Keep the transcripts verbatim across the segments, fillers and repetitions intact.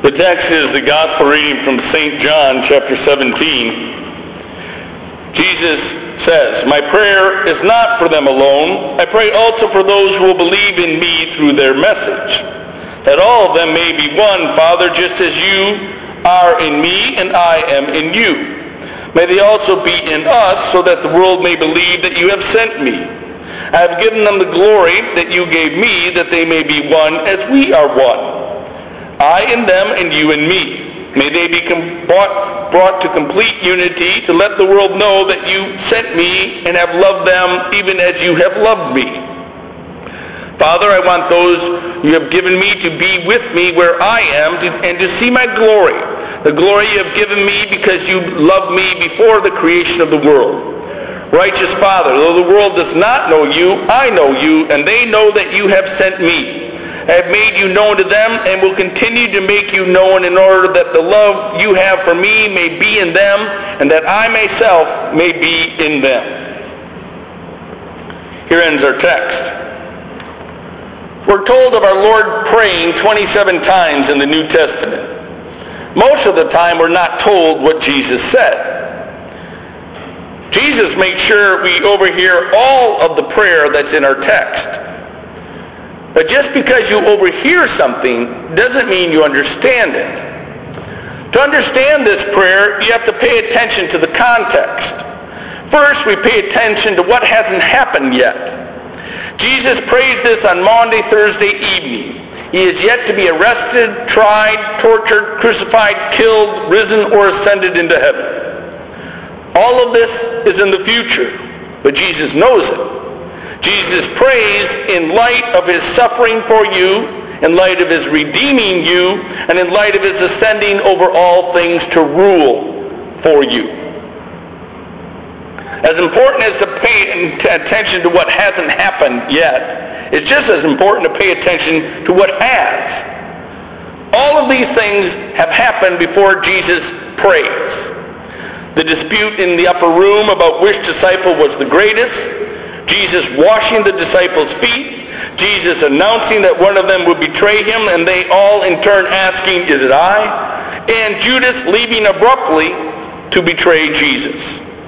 The text is the gospel reading from Saint John, chapter seventeen. Jesus says, "My prayer is not for them alone. I pray also for those who will believe in me through their message, that all of them may be one, Father, just as you are in me and I am in you. May they also be in us, so that the world may believe that you have sent me. I have given them the glory that you gave me, that they may be one as we are one. I in them and you in me. May they be com- brought, brought to complete unity, to let the world know that you sent me and have loved them even as you have loved me. Father, I want those you have given me to be with me where I am to, and to see my glory, the glory you have given me because you loved me before the creation of the world. Righteous Father, though the world does not know you, I know you, and they know that you have sent me. I have made you known to them and will continue to make you known in order that the love you have for me may be in them and that I myself may be in them." Here ends our text. We're told of our Lord praying twenty-seven times in the New Testament. Most of the time we're not told what Jesus said. Jesus makes sure we overhear all of the prayer that's in our text. But just because you overhear something doesn't mean you understand it. To understand this prayer, you have to pay attention to the context. First, we pay attention to what hasn't happened yet. Jesus prays this on Maundy, Thursday evening. He is yet to be arrested, tried, tortured, crucified, killed, risen, or ascended into heaven. All of this is in the future, but Jesus knows it. Jesus prays in light of his suffering for you, in light of his redeeming you, and in light of his ascending over all things to rule for you. As important as to pay attention to what hasn't happened yet, it's just as important to pay attention to what has. All of these things have happened before Jesus prays. The dispute in the upper room about which disciple was the greatest, Jesus washing the disciples' feet, Jesus announcing that one of them would betray him, and they all in turn asking, "Is it I?" and Judas leaving abruptly to betray Jesus.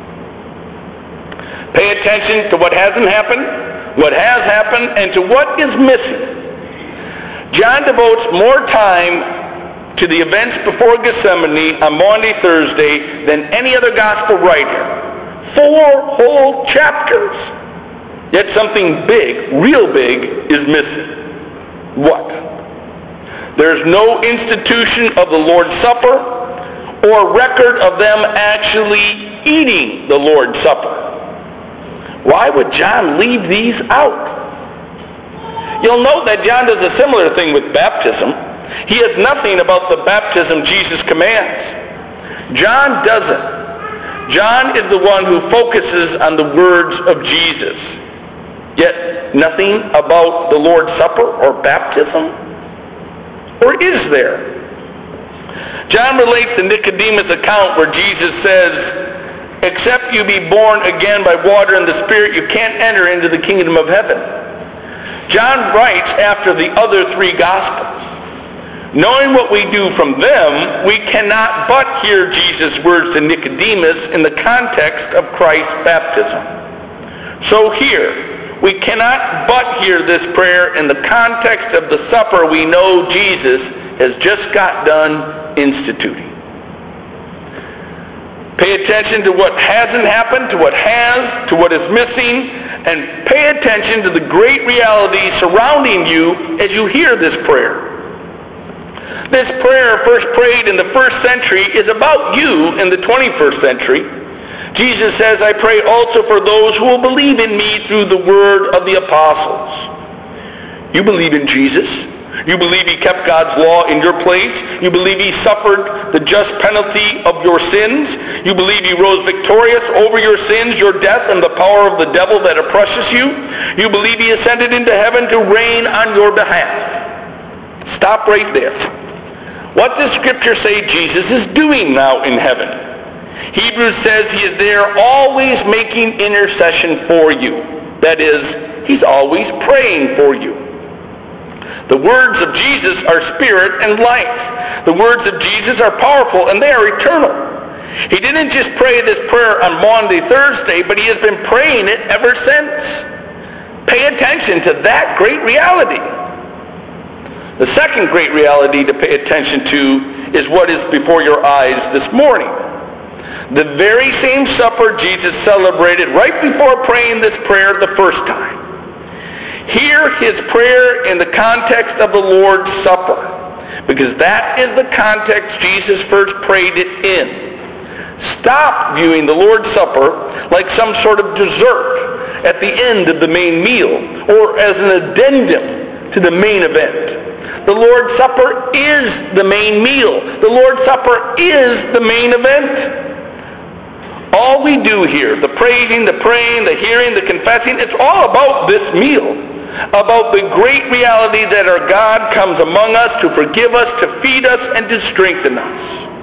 Pay attention to what hasn't happened, what has happened, and to what is missing. John devotes more time to the events before Gethsemane on Maundy, Thursday than any other gospel writer. Four whole chapters. Yet something big, real big, is missing. What? There's no institution of the Lord's Supper or record of them actually eating the Lord's Supper. Why would John leave these out? You'll note that John does a similar thing with baptism. He has nothing about the baptism Jesus commands. John doesn't. John is the one who focuses on the words of Jesus. Yet nothing about the Lord's Supper or baptism? Or is there? John relates the Nicodemus account where Jesus says, "Except you be born again by water and the Spirit, you can't enter into the kingdom of heaven." John writes after the other three Gospels. Knowing what we do from them, we cannot but hear Jesus' words to Nicodemus in the context of Christ's baptism. So here, we cannot but hear this prayer in the context of the supper we know Jesus has just got done instituting. Pay attention to what hasn't happened, to what has, to what is missing, and pay attention to the great reality surrounding you as you hear this prayer. This prayer, first prayed in the first century, is about you in the twenty-first century. Jesus says, "I pray also for those who will believe in me through the word of the apostles." You believe in Jesus. You believe he kept God's law in your place. You believe he suffered the just penalty of your sins. You believe he rose victorious over your sins, your death, and the power of the devil that oppresses you. You believe he ascended into heaven to reign on your behalf. Stop right there. What does Scripture say Jesus is doing now in heaven? Hebrews says he is there always making intercession for you. That is, he's always praying for you. The words of Jesus are spirit and life. The words of Jesus are powerful, and they are eternal. He didn't just pray this prayer on Maundy, Thursday, but he has been praying it ever since. Pay attention to that great reality. The second great reality to pay attention to is what is before your eyes this morning. The very same supper Jesus celebrated right before praying this prayer the first time. Hear his prayer in the context of the Lord's Supper, because that is the context Jesus first prayed it in. Stop viewing the Lord's Supper like some sort of dessert at the end of the main meal, or as an addendum to the main event. The Lord's Supper is the main meal. The Lord's Supper is the main event. All we do here, the praising, the praying, the hearing, the confessing, it's all about this meal, about the great reality that our God comes among us to forgive us, to feed us, and to strengthen us.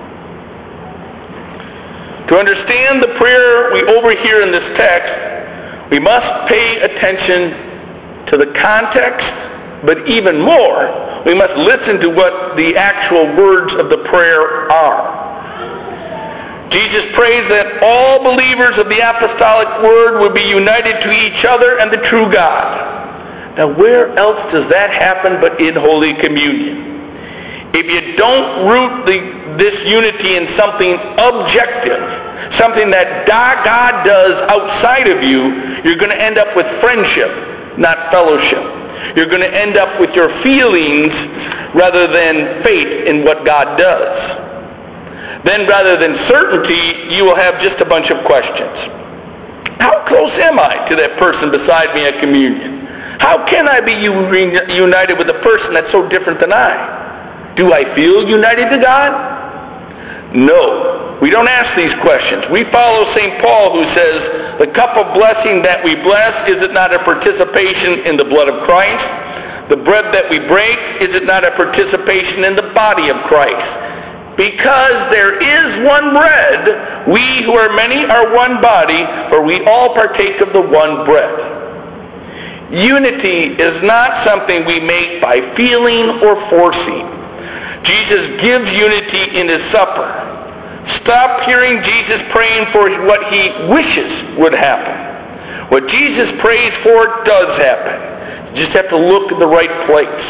To understand the prayer we overhear in this text, we must pay attention to the context, but even more, we must listen to what the actual words of the prayer are. Jesus prays that all believers of the apostolic word would be united to each other and the true God. Now, where else does that happen but in Holy Communion? If you don't root the, this unity in something objective, something that God does outside of you, you're going to end up with friendship, not fellowship. You're going to end up with your feelings rather than faith in what God does. Then rather than certainty, you will have just a bunch of questions. How close am I to that person beside me at communion? How can I be united with a person that's so different than I? Do I feel united to God? No. We don't ask these questions. We follow Saint Paul, who says, the cup of blessing that we bless, is it not a participation in the blood of Christ? The bread that we break, is it not a participation in the body of Christ? Because there is one bread, we who are many are one body, for we all partake of the one bread. Unity is not something we make by feeling or forcing. Jesus gives unity in his supper. Stop hearing Jesus praying for what he wishes would happen. What Jesus prays for does happen. You just have to look in the right place.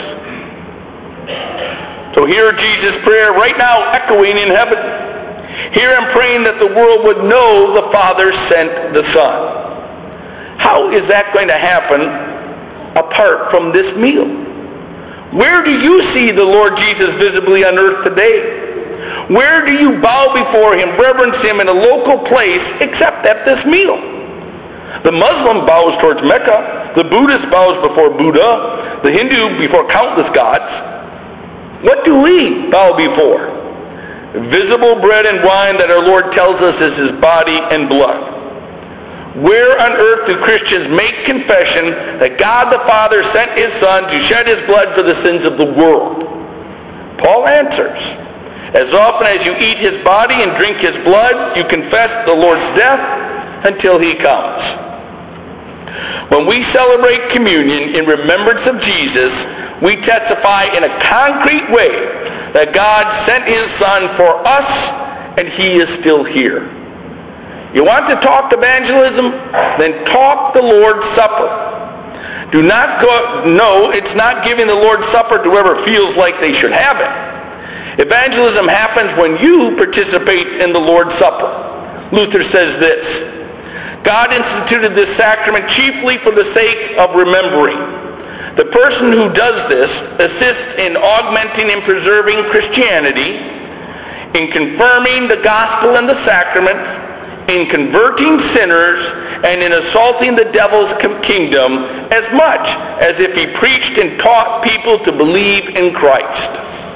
So hear Jesus' prayer right now echoing in heaven. Hear him praying that the world would know the Father sent the Son. How is that going to happen apart from this meal? Where do you see the Lord Jesus visibly on earth today? Where do you bow before him, reverence him in a local place except at this meal? The Muslim bows towards Mecca. The Buddhist bows before Buddha. The Hindu before countless gods. What do we bow before? Visible bread and wine that our Lord tells us is his body and blood. Where on earth do Christians make confession that God the Father sent his Son to shed his blood for the sins of the world? Paul answers, as often as you eat his body and drink his blood, you confess the Lord's death until he comes. When we celebrate communion in remembrance of Jesus, we testify in a concrete way that God sent his Son for us, and he is still here. You want to talk evangelism? Then talk the Lord's Supper. Do not go, no, it's not giving the Lord's Supper to whoever feels like they should have it. Evangelism happens when you participate in the Lord's Supper. Luther says this, God instituted this sacrament chiefly for the sake of remembering. The person who does this assists in augmenting and preserving Christianity, in confirming the gospel and the sacraments, in converting sinners, and in assaulting the devil's kingdom as much as if he preached and taught people to believe in Christ.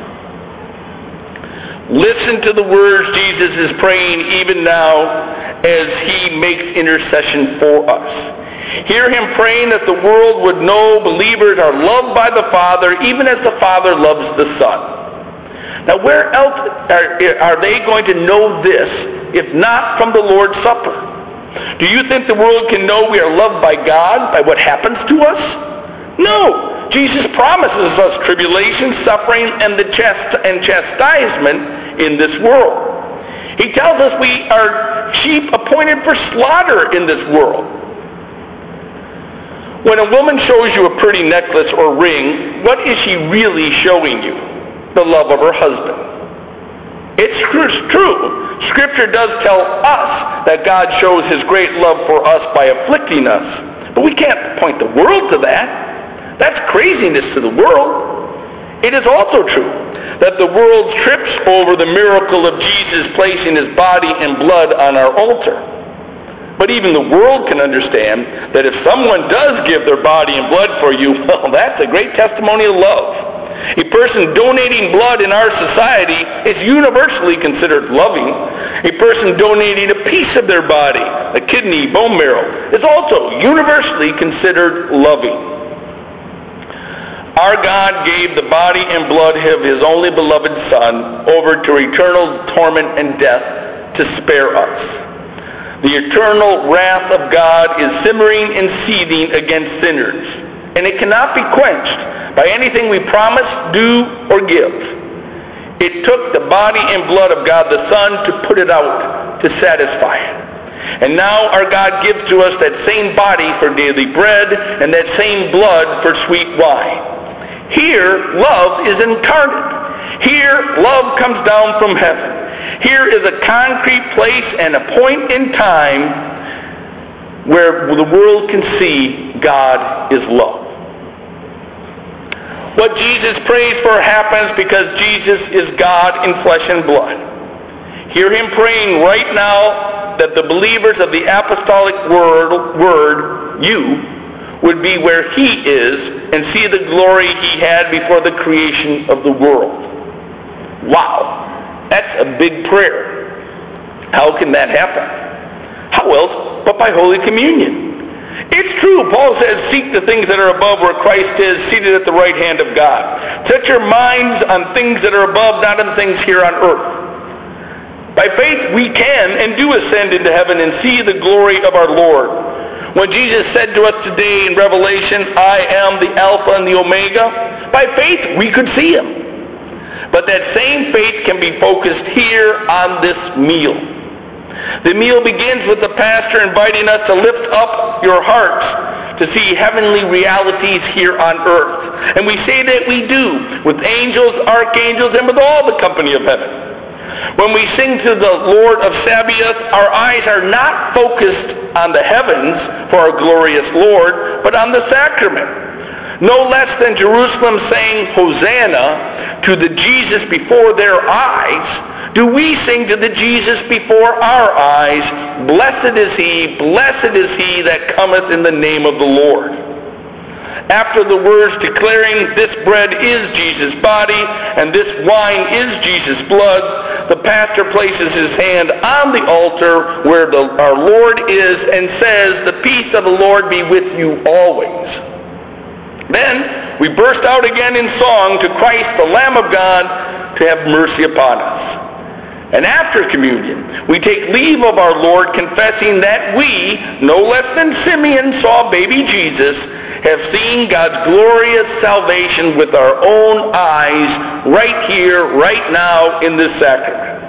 Listen to the words Jesus is praying even now as he makes intercession for us. Hear him praying that the world would know believers are loved by the Father, even as the Father loves the Son. Now, where else are, are they going to know this, if not from the Lord's Supper? Do you think the world can know we are loved by God by what happens to us? No. Jesus promises us tribulation, suffering, and the chast- and chastisement in this world. He tells us we are sheep appointed for slaughter in this world. When a woman shows you a pretty necklace or ring, what is she really showing you? The love of her husband. It's true. Scripture does tell us that God shows his great love for us by afflicting us. But we can't point the world to that. That's craziness to the world. It is also true that the world trips over the miracle of Jesus placing his body and blood on our altar. But even the world can understand that if someone does give their body and blood for you, well, that's a great testimony of love. A person donating blood in our society is universally considered loving. A person donating a piece of their body, a kidney, bone marrow, is also universally considered loving. Our God gave the body and blood of his only beloved Son over to eternal torment and death to spare us. The eternal wrath of God is simmering and seething against sinners, and it cannot be quenched by anything we promise, do, or give. It took the body and blood of God the Son to put it out, to satisfy it. And now our God gives to us that same body for daily bread and that same blood for sweet wine. Here, love is incarnate. Here, love comes down from heaven. Here is a concrete place and a point in time where the world can see God is love. What Jesus prays for happens because Jesus is God in flesh and blood. Hear him praying right now that the believers of the apostolic word, word, you, would be where he is and see the glory he had before the creation of the world. Wow. That's a big prayer. How can that happen? How else but by Holy Communion? It's true, Paul says, seek the things that are above where Christ is, seated at the right hand of God. Set your minds on things that are above, not on things here on earth. By faith we can and do ascend into heaven and see the glory of our Lord. When Jesus said to us today in Revelation, I am the Alpha and the Omega, by faith we could see him. But that same faith can be focused here on this meal. The meal begins with the pastor inviting us to lift up your hearts to see heavenly realities here on earth. And we say that we do with angels, archangels, and with all the company of heaven. When we sing to the Lord of Sabaoth, our eyes are not focused on the heavens for our glorious Lord, but on the sacrament. No less than Jerusalem saying, Hosanna, to the Jesus before their eyes, do we sing to the Jesus before our eyes, Blessed is he, blessed is he that cometh in the name of the Lord. After the words declaring this bread is Jesus' body and this wine is Jesus' blood, the pastor places his hand on the altar where the, our Lord is and says, the peace of the Lord be with you always. Then we burst out again in song to Christ, the Lamb of God, to have mercy upon us. And after communion, we take leave of our Lord, confessing that we, no less than Simeon saw baby Jesus, have seen God's glorious salvation with our own eyes right here, right now in this sacrament.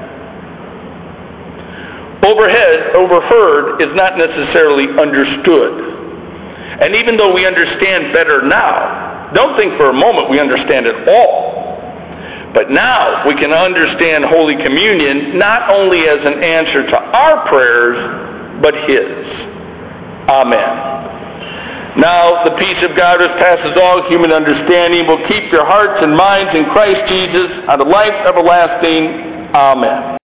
Overhead, overheard is not necessarily understood. And even though we understand better now, don't think for a moment we understand it all. But now we can understand Holy Communion not only as an answer to our prayers, but his. Amen. Now the peace of God which passes all human understanding will keep your hearts and minds in Christ Jesus unto life everlasting. Amen.